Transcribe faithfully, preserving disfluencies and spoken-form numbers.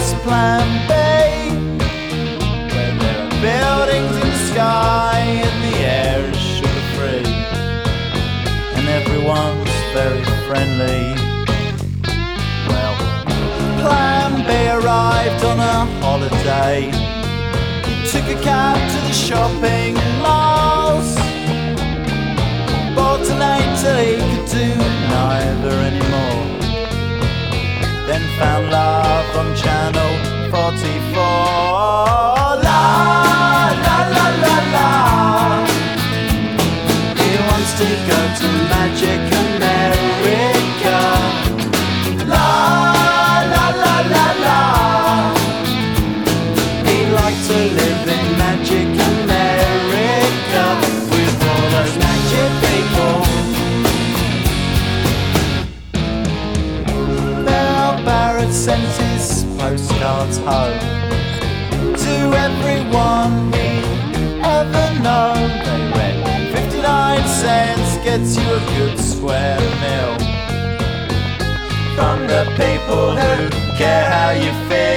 is Plan B, where there are buildings in the sky and the air is sugar-free, and everyone's very friendly. Well, Plan B arrived on a holiday. He took a cab to the shopping malls, bought an eight till he could do neither anymore. Then found love on channel forty-four. La, la, la, la, la. He wants to go to Magic America. La, la, la, la, la. He'd like to live in Magic America with all those magic people. Barrett sent his postcards home to everyone he ever known. They read fifty-nine cents gets you a good square meal from the people who care how you feel.